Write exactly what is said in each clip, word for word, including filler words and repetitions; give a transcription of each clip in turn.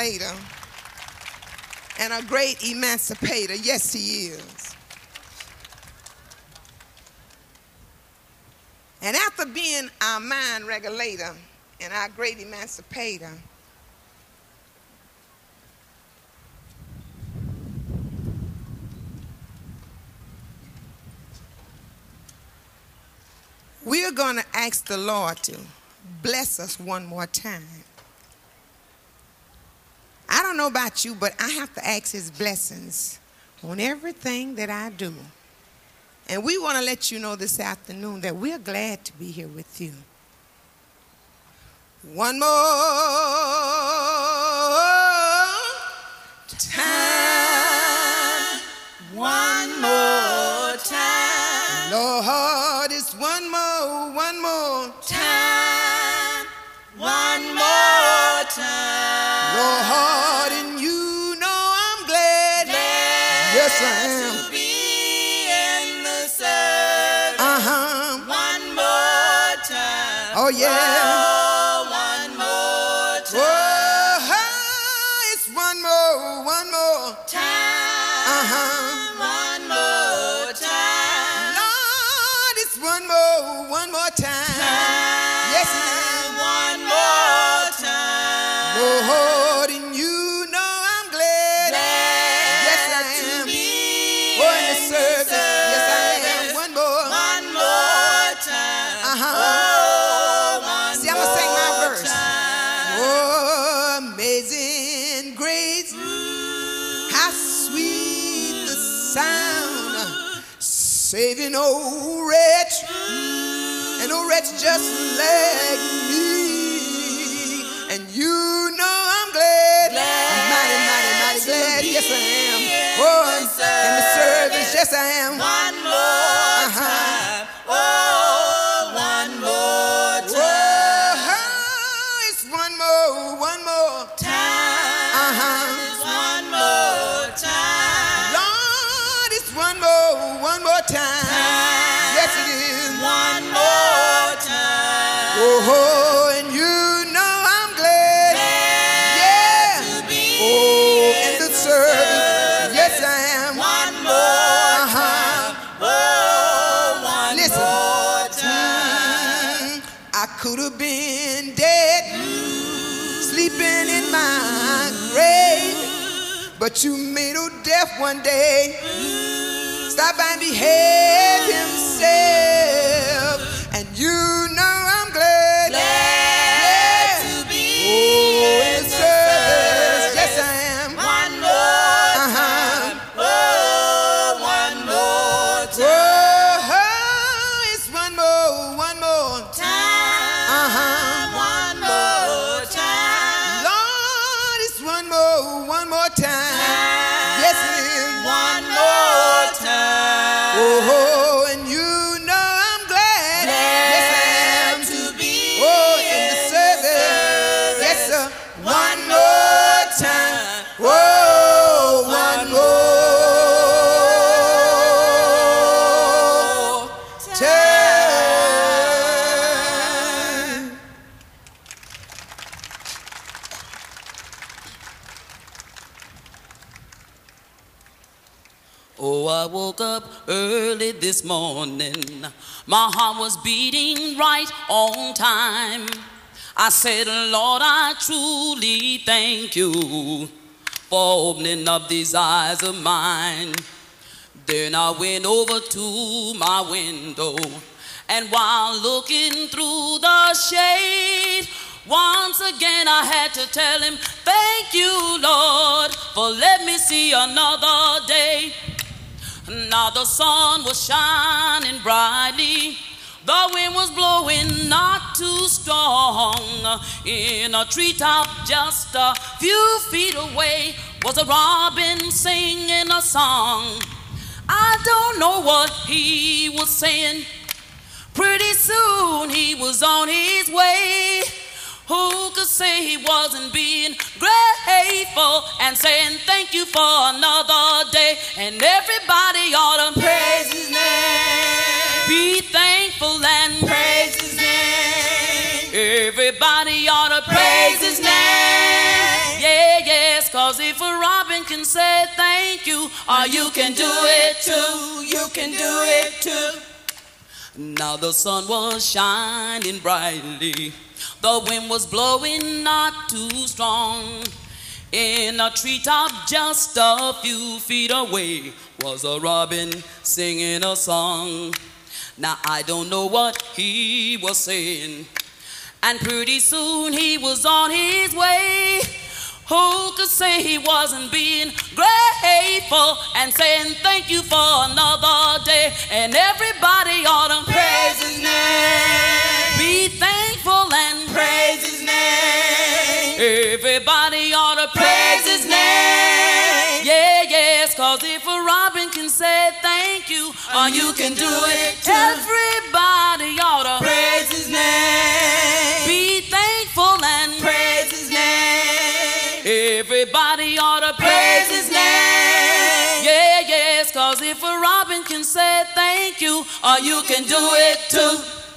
regulator and a great emancipator. Yes, he is. And after being our mind regulator and our great emancipator, we're going to ask the Lord to bless us one more time. I don't know about you, but I have to ask his blessings on everything that I do. And we want to let you know this afternoon that we're glad to be here with you. One more time. One more time. Lord, it's one more, one more time. One more time. Lord, and you know I'm glad. Glad yes, I am. To be in the service. Uh-huh. One more time. Oh, yeah. Oh, one more time. Oh, it's one more, one more time. Uh-huh. One more time. Lord, it's one more, one more time. time. Yes, it is. One more time. Lord, and you know I'm glad. Glad yes, I am. To be oh, in the in service. the Yes, I am. service. One more. One more time. Uh-huh. Oh, one See, I'm going to sing my more verse. time. Oh, amazing grace. Ooh. How sweet the sound, saving old wretch, an old wretch just like me. And you know I'm glad, Glad I'm mighty, mighty, mighty to glad. be Yes, I am. in Oh, the in the service, service. yes, I am. One more Uh-huh. time. Oh, one more time. Oh, it's one more, one more Time. Uh-huh. It's one more time. Lord, it's one more, one more time. Time. Yes, it is. One more time. Oh, and you know I'm glad. Glad Yeah. to be Oh, in in the the service. service. Yes, I am. One more Uh-huh. time. Oh, one Listen. more time. Mm, I could have been dead, sleeping in my grave, but you made old death one day stop by and behave himself. And you know I'm glad. Glad Yeah. to be Oh, in in the the service. service. Yes, I am. One more Uh-huh. time. Oh, one more time. Oh, it's one more, one more Time. Uh-huh. One more time. Lord, it's one more, one more time. Time. Yes, it is. One more time. Oh, and you know I'm glad. Yes, I Glad am. to be Oh, in the in service. service. Yes, sir. One more time. Oh, one more time. Oh, I woke up early this morning. My heart was beating right on time. I said, Lord, I truly thank you for opening up these eyes of mine. Then I went over to my window, and while looking through the shade, once again I had to tell him, thank you, Lord, for letting me see another day. Now the sun was shining brightly, the wind was blowing not too strong. In a treetop just a few feet away was a robin singing a song. I don't know what he was saying. Pretty soon he was on his way. Who could say he wasn't being grateful and saying thank you for another day? And everybody ought to praise his name. Be thankful and praise his name. Everybody ought to praise his name. Yeah, yeah. cause if a robin can say thank you, or you can do it too, you can do it too. Now the sun was shining brightly, the wind was blowing not too strong. In a treetop just a few feet away was a robin singing a song. Now I don't know what he was saying, and pretty soon he was on his way. Who could say he wasn't being grateful and saying thank you for another day? And everybody ought to praise his name. Be thankful and praise his name. Everybody ought to praise his name. Yeah, yes, cause if a robin can say thank you, or you can do it too. Everybody ought to praise his name. Be thankful and praise his name. Everybody ought to praise his name. Yeah, yes, cause if a robin can say thank you, or you can do it too.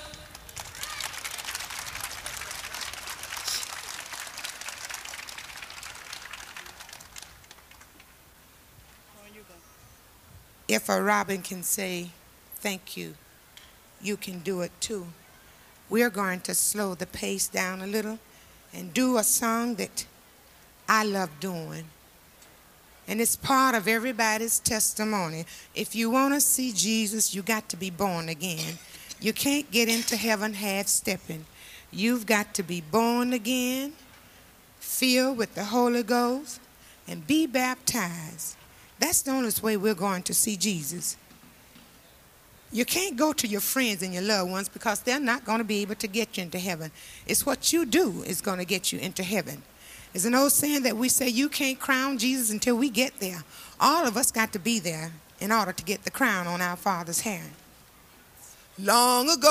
If a robin can say thank you, you can do it too. We're going to slow the pace down a little and do a song that I love doing. And it's part of everybody's testimony. If you want to see Jesus, you got to be born again. You can't get into heaven half-stepping. You've got to be born again, filled with the Holy Ghost, and be baptized. That's the only way we're going to see Jesus. You can't go to your friends and your loved ones because they're not going to be able to get you into heaven. It's what you do is going to get you into heaven. There's an old saying that we say you can't crown Jesus until we get there. All of us got to be there in order to get the crown on our Father's hair. Long ago,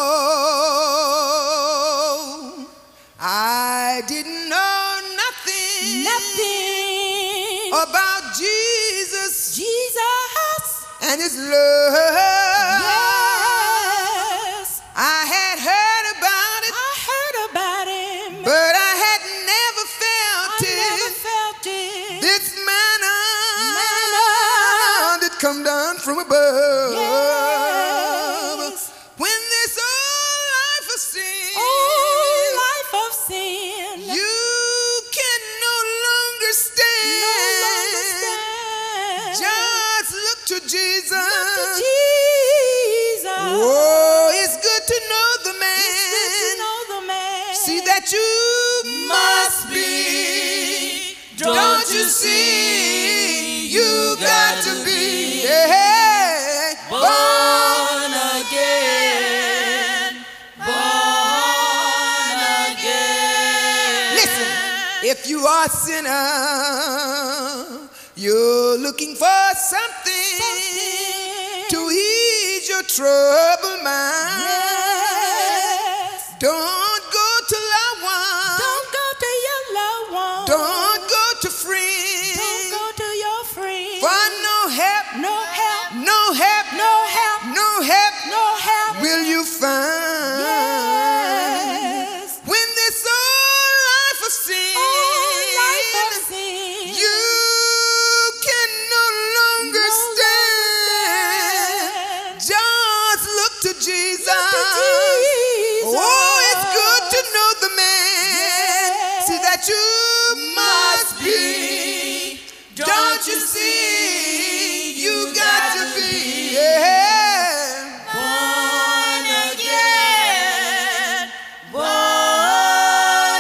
I didn't know nothing, Nothing about Jesus, Jesus. and his love. Yes, I had heard about it, I heard about him, but I had never felt I it. never felt it. This manna, Manna. that come down from above. Yes. When this old life of sin, Oh, life of sin. you can no longer stand. No longer stand. Just look to Jesus. Look to Jesus. Oh, it's good to know the man. It's good to know the man. See that you must be. Don't you see? You got to be. Yeah. Born again, born again. Listen, if you are a sinner, you're looking for something, Something. to ease your troubled mind. Yes. Don't go to loved one. Don't go to your loved one. Don't go to friends. Don't go to your friend. For no help, No help. no help, No help. no help No help. will you find. Yes. When this old life of sin, Oh, life of sin. you can no longer No stand. longer stand. Just look to Jesus. Look to Jesus. Oh, it's good to know the man. Yes. See that you must be. Don't you see? You got to be. Yeah. Born again, born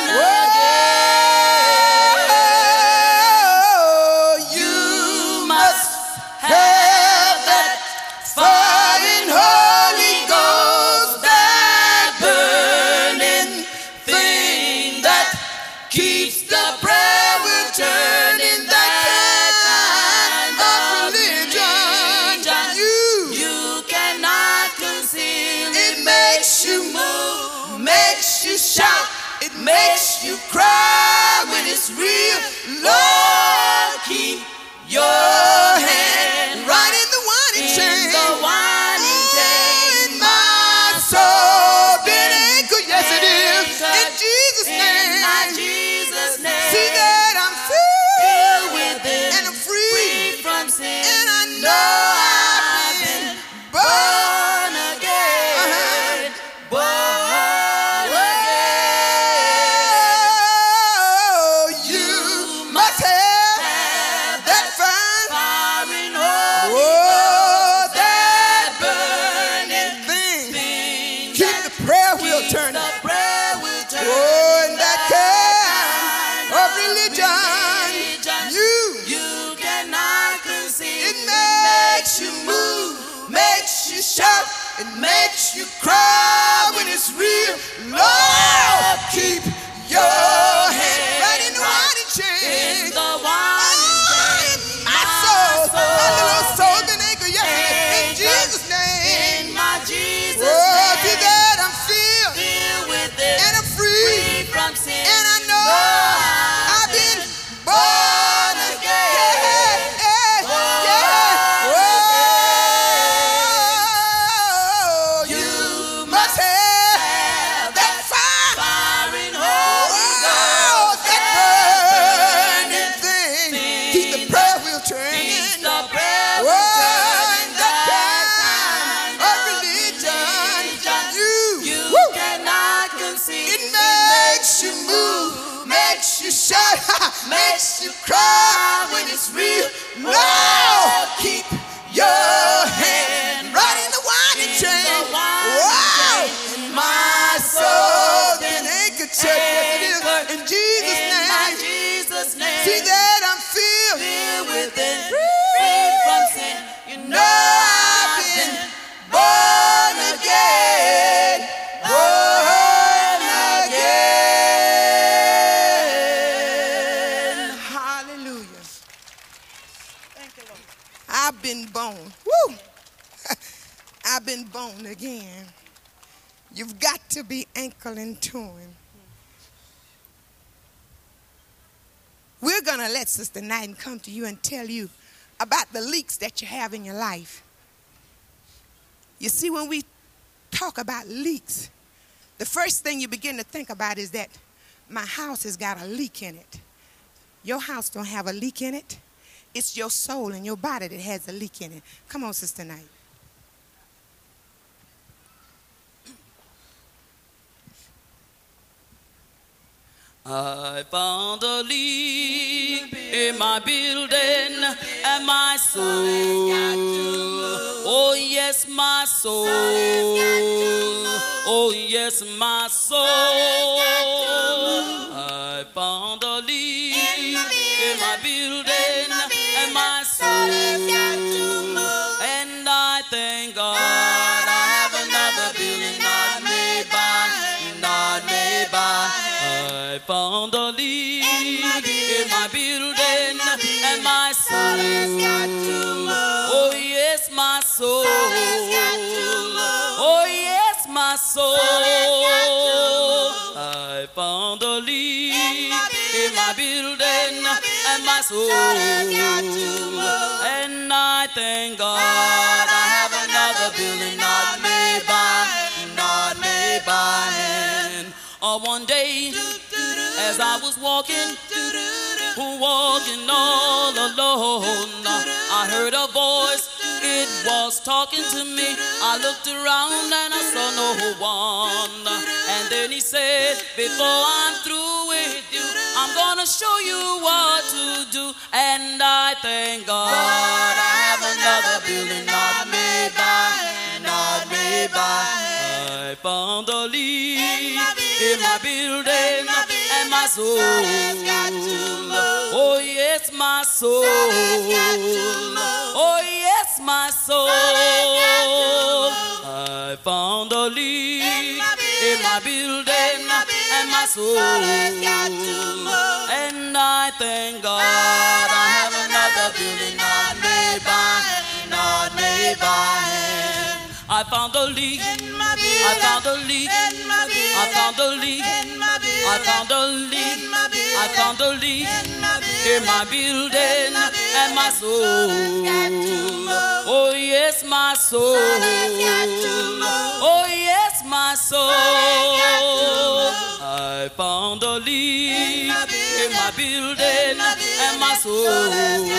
Oh, you must have that fire Holy Ghost, that burning thing that keeps the prayer returning, that kind of religion. You, you cannot conceal it makes you move, makes you shout, it makes you cry when it's real. Lord, keep your hand right in the winding in chain. the winding Oh, chain. in my soul, been anchored, yes it is, in Jesus' In my name. Jesus' name. See that I'm filled It makes you cry when it's real. Lord, keep your hand right in the winding chain. In the winding chain. My soul, my little soul been anchored, yeah. In Jesus' name. In my Jesus' Oh, name. to that I'm filled. Filled with it. And I'm free. Free from sin. And I know Lord, I've been born again. Yeah, yeah. Oh, you must have that fire. fire in Holy Oh, Ghost. that burning thing. Keep the prayer wheel Keep turning. the prayer Oh, turning in that that kind kind of of religion, religion you, You woo, cannot conceive. it makes you move, makes you shout, makes you cry when it's real. Lord, keep your hand right in the winding In chain. the winding Wow, chain. my soul been anchored, church, yes it is. In Jesus' In my name, Jesus' name. see that I'm filled. Filled with it. Free from sin. You No, I've been born again, born again. Hallelujah. I've been born. Woo. I've been born again. You've got to be anchored into him. We're going to let Sister Knighton come to you and tell you about the leaks that you have in your life. You see, when we talk about leaks, the first thing you begin to think about is that my house has got a leak in it. Your house don't have a leak in it. It's your soul and your body that has a leak in it. Come on, Sister Knight. I found a leak in my building and my soul. Oh yes, my soul. Oh yes, my soul. I found a leak in my building and my soul. And I thank God I have another building not made by, not made by. I found a leak in my building and my soul. Oh yes, my soul. Oh yes, my soul. I found a leak in my building and my soul. And I thank God I have another building not made by, not made by hand. Oh, one day, as I was walking, walking all alone, I heard a voice, it was talking to me. I looked around and I saw no one. And then he said, before I'm through with you, I'm gonna show you what to do. And I thank God I have another building not made by, not made by. I found a leak in my building and my soul. Oh yes, my soul. Oh yes, my soul. I found a leak in my building and my soul. And I thank God I have another building not made by, not made by hand. I found a leak. I found a leak. I found a leak. I found a leak. I found a leak in my building and my soul. Oh yes, my soul. Oh yes, my soul. I found a leak in my building and my soul.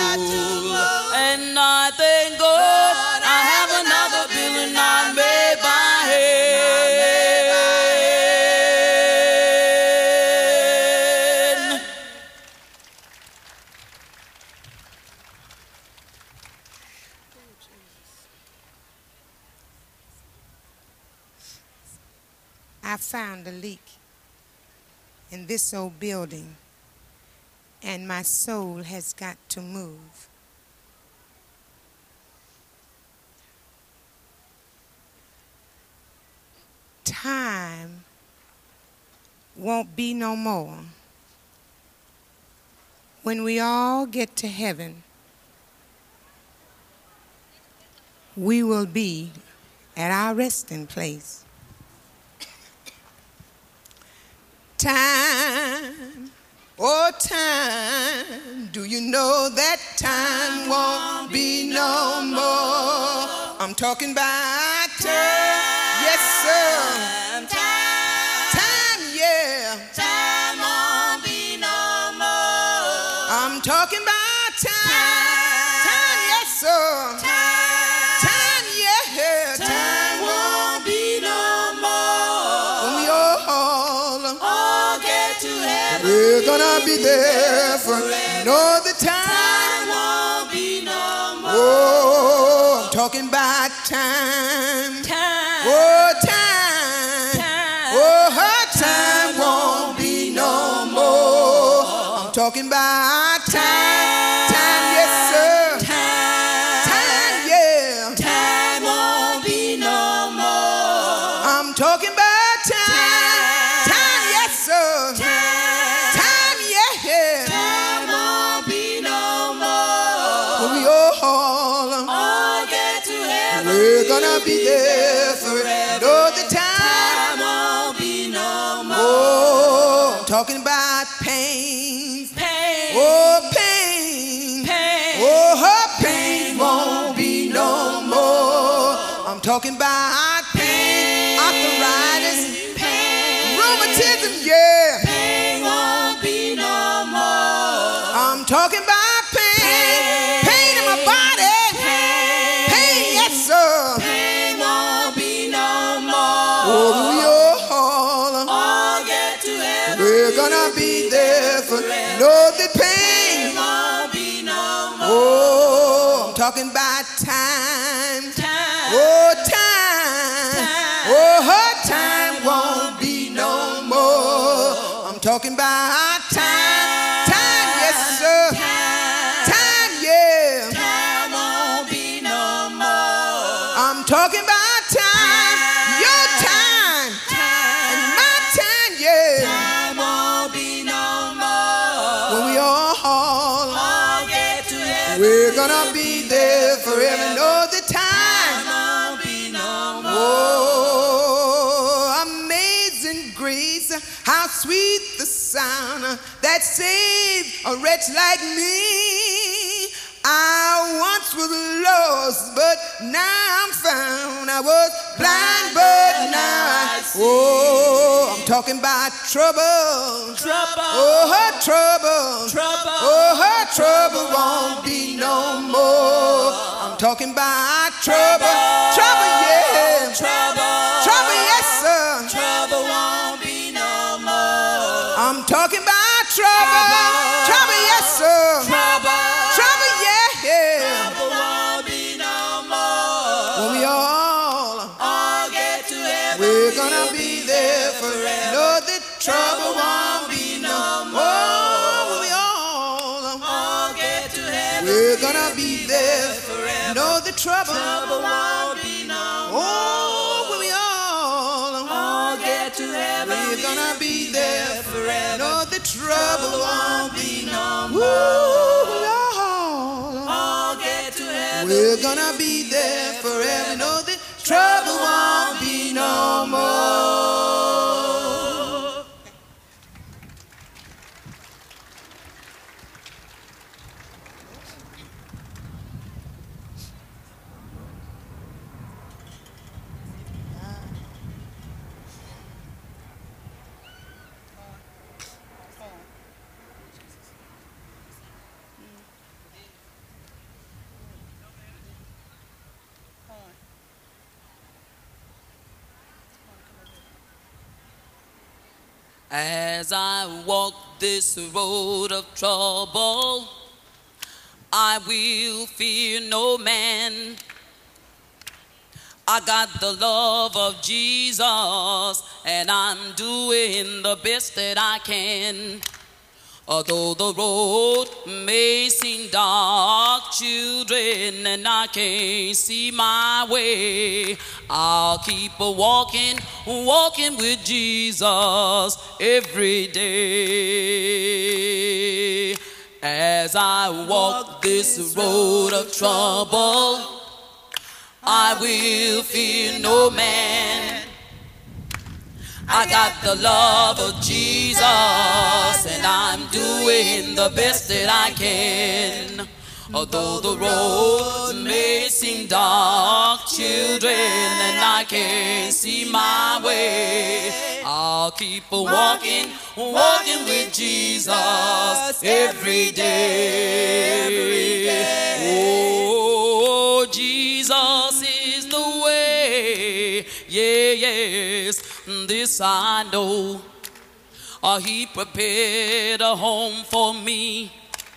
And I thank God I have another building not made by hand. I found a leak in this old building, and my soul has got to move. won't be no more. When we all get to heaven, we will be at our resting place. Time, oh time, do you know that time won't be no more? I'm talking about time, yes sir. Time, Time, yeah. time won't be no more. I'm talking about time, time, yes sir. Time, yeah. Time won't be no more. When we all All get to heaven. we're gonna be there for no the time. Time won't be no more. Oh, I'm talking about time. Time. Oh, time. Time. Oh, her time won't be no more. I'm talking about time. Time, yes, sir. Time. Time, yeah. Time won't be no more. I'm talking about time. Time, yes, sir. Time, yeah. Time won't be no more. When we all All get to heaven. we're gonna be there for no the time. Time won't be no more. Oh, I'm talking about pain. Pain. Oh, pain. Pain. Oh, her pain won't be no more. I'm talking about pain, arthritis, Pain. rheumatism, yeah. Pain won't be no more. I'm talking about pain, pain in my body, pain, yes sir. Pain won't be no more. Oh, we all, All get to heaven. we're gonna be there for no the pain. Pain won't be no more. Oh, I'm talking about time. Time. Oh, time. Time. Oh, her time won't be no more. I'm talking about time. Time, yes, sir. Time, yeah. Time won't be no more. I'm talking about time. Your time. And my time, yeah. Time won't be no more. When we all, All get to heaven. we're gonna be there forever. Know the time. Time won't be no more. Oh, amazing grace, how sweet the sound that saved a wretch like me. I once was lost, but now I'm found. I was blind, but now I see. Oh, I'm talking about trouble. Trouble. Oh, her trouble. Trouble. Oh, her trouble won't be no more. I'm talking about trouble. Trouble, yeah. Trouble. Trouble, yes, sir. Trouble won't be no more. I'm talking about trouble. Trouble, yes, sir. Trouble. Trouble, yeah. Trouble won't be no more. When we all, All get to heaven. we're gonna be there forever. Know that trouble won't be no more. When we all, All get to heaven. we're gonna be there forever. Know the trouble. Trouble won't be no more. Oh, when we all, All get to heaven. we're gonna be there forever. Know the trouble won't be no more. Woo, Lord. All get to heaven. We're gonna be there forever. Know the trouble won't be no more. As I walk this road of trouble, I will fear no man. I got the love of Jesus, and I'm doing the best that I can. Although the road may seem dark, children, and I can't see my way, I'll keep a walking, walking with Jesus every day. As I walk this road of trouble, I will fear no man. I got the love of Jesus, and I'm doing the best that I can. Although the road may seem dark, children, and I can't see my way, I'll keep a walking, walking with Jesus every day. Every day. Oh, Jesus is the way. Yeah, yes, this I know. Uh, he prepared a home for me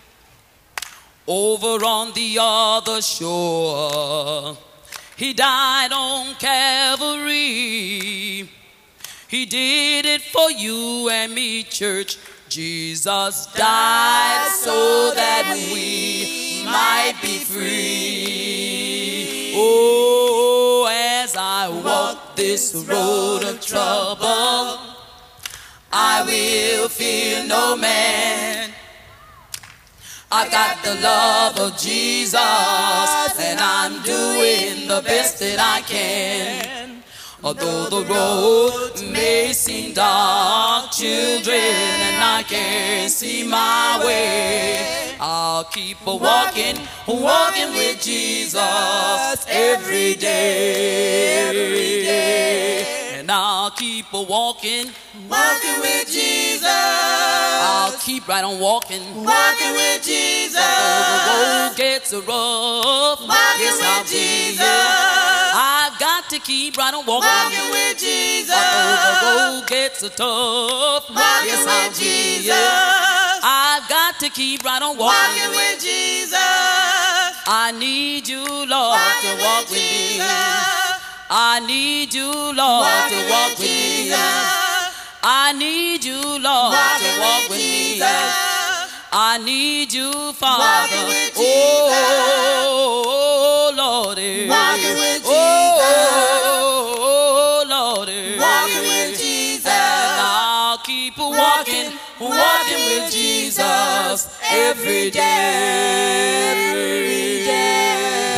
over on the other shore. He died on Calvary. He did it for you and me, church. Jesus died so that we might be free. Oh, as I walk this road of trouble, I will fear no man. I got the love of Jesus, and I'm doing the best that I can. Although the road may seem dark, children, and I can't see my way, I'll keep a walking, walking with Jesus every day, every day. And I'll keep a walking, walking with Jesus. I'll keep right on walking, walking with Jesus. Although the road gets rough, walking yes, I'll with be, Jesus. yeah. I've got to keep right on walking, walking with Jesus. Although the road gets tough, walking yes, I'll with be, Jesus. yeah. I've got to keep right on walking, walking with Jesus. I need you, Lord, walking to walk with with me. Jesus. I need you, Lord, walking to walk with with me. Jesus. I need you, Lord, walking to walk with with me. Jesus. I need you, Father. walking with Oh, Lord. walking with Oh, Lord. walking with Jesus. And I'll keep walking, walking with Jesus every day. Every day.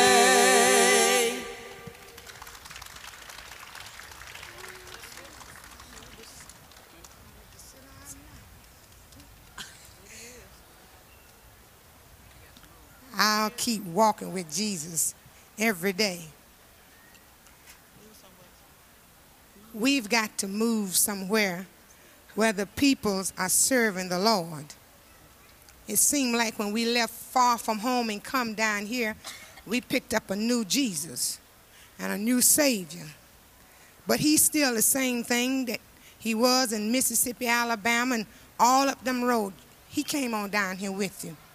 I'll keep walking with Jesus every day. We've got to move somewhere where the peoples are serving the Lord. It seemed like when we left far from home and come down here, we picked up a new Jesus and a new Savior. But he's still the same thing that he was in Mississippi, Alabama, and all up them roads. He came on down here with you.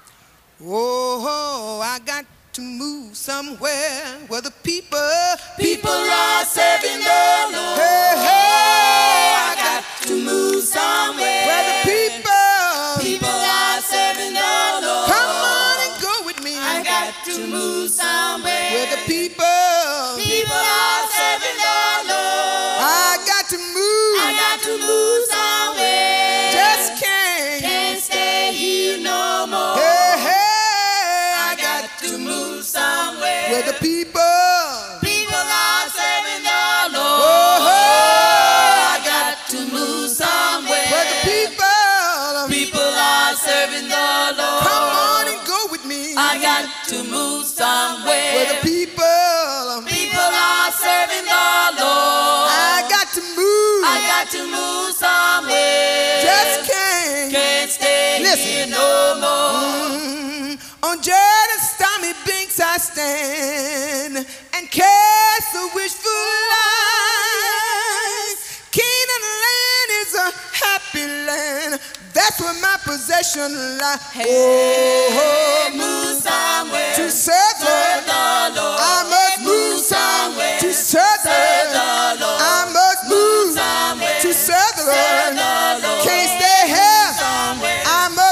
Oh, I got to move somewhere where the people, people are serving the Lord. Hey, hey, I got to move somewhere where the people, people are serving the Lord. Come on and go with me. I got to move somewhere Where the people, people are serving the Lord. I got to move. I got to move somewhere. Just can't, can't stay here no more. Hey, hey, I got to move somewhere where the people, people are serving the Lord. Oh, I got to move somewhere where the people, people are serving the Lord. Come on and go with me. I got to move somewhere Where the people, people are serving the Lord. I got to move. I got to move somewhere. Just can't, can't stay Listen. here no more. Mm, on Jordan's stormy banks I stand and cast a wishful line. Canaan land is a happy land. That's where my possession lies. Hey, oh, move somewhere to serve serve the the Lord. I must move somewhere to serve serve the the Lord. I must move somewhere to serve the serve Lord. the Lord. Can't stay here. somewhere I must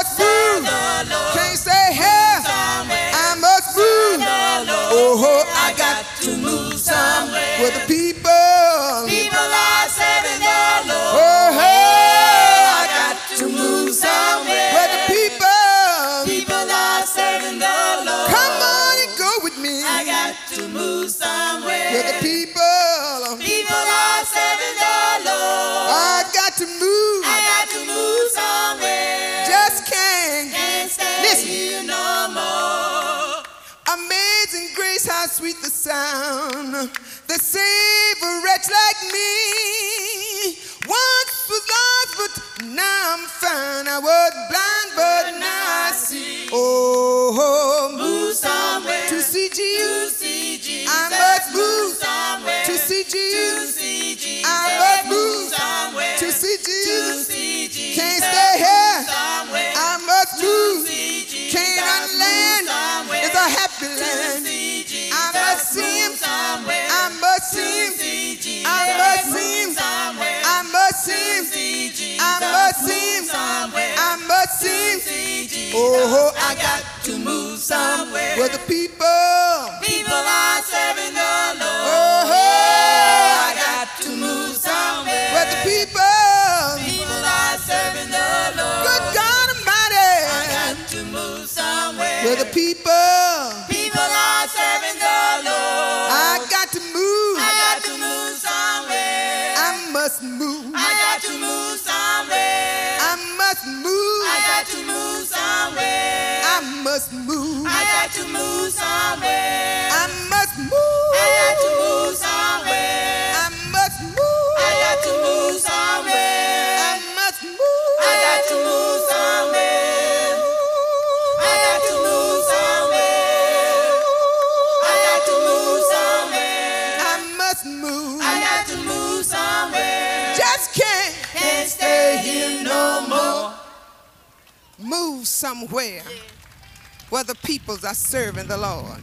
move somewhere. Where the people, People are serving the Lord. oh, hey, I got to move somewhere. where the people, People are serving the Lord. come on and go with me. I got to move somewhere. Where the people, People are serving the Lord. I got to move, I got to move somewhere. just can't. Can't stay Listen. here no more. Amazing grace, how sweet the sound that saved a wretch like me. Once was lost, but now I'm found. I was blind, but now I see. Oh, Move somewhere. to see To Jesus, see Jesus. I must move. somewhere. To see To Jesus, see Jesus. I must move. somewhere. To see To Jesus, see Jesus. can't stay here. somewhere. I must To move. see Jesus. Canaan land somewhere. is a happy To land. see Jesus. I must see him. somewhere. I must To see him. see Jesus. I must see him. somewhere. I must see To him. see Jesus. I must see him. somewhere. I must see him. See Jesus. Oh, I got to move somewhere. where the people, People are serving the Lord. oh, I got to move somewhere. where the people, People are serving the Lord. good God I Almighty, got to move somewhere. where the people, People are serving the Lord. I got to move, I got to move somewhere. I must move, I got to move somewhere. I must move, I got to move somewhere. I must move, I got to move somewhere. I must move, I got to move somewhere. I must move, I got to move somewhere. I must move, I got to move somewhere. I got to move somewhere. I got to move somewhere. I must move, I got to move somewhere. just can't Can't stay here no more. move somewhere where the peoples are serving the Lord.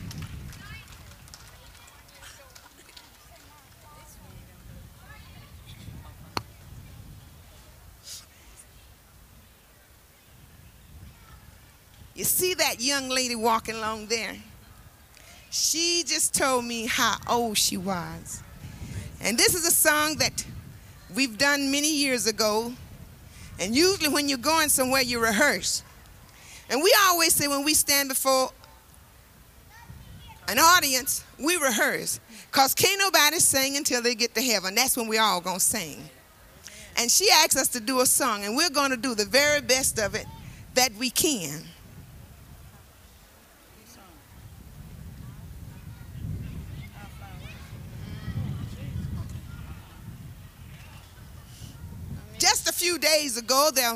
You see that young lady walking along there? She just told me how old she was. And this is a song that we've done many years ago. And usually when you're going somewhere, you rehearse. And we always say when we stand before an audience, we rehearse. Because can't nobody sing until they get to heaven. That's when we all going to sing. And she asked us to do a song, and we're going to do the very best of it that we can. Just a few days ago, there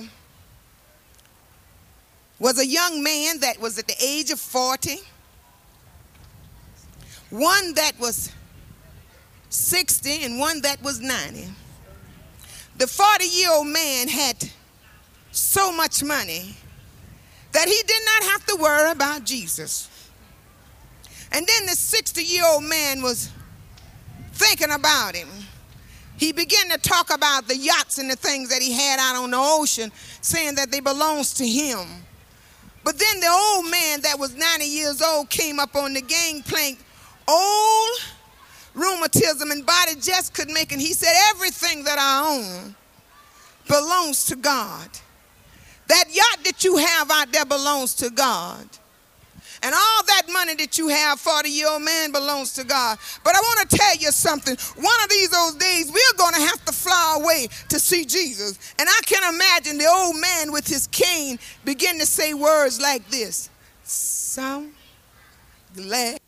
was a young man that was at the age of forty, one that was sixty, and one that was ninety. The forty-year-old man had so much money that he did not have to worry about Jesus. And then the sixty-year-old man was thinking about him. He began to talk about the yachts and the things that he had out on the ocean, saying that they belongs to him. But then the old man that was ninety years old came up on the gangplank, old, rheumatism and body just couldn't make it. He said, everything that I own belongs to God. That yacht that you have out there belongs to God. And all that money that you have, forty-year-old man, belongs to God. But I want to tell you something. One of these those days, we're going to have to fly away to see Jesus. And I can imagine the old man with his cane begin to say words like this. Some glad.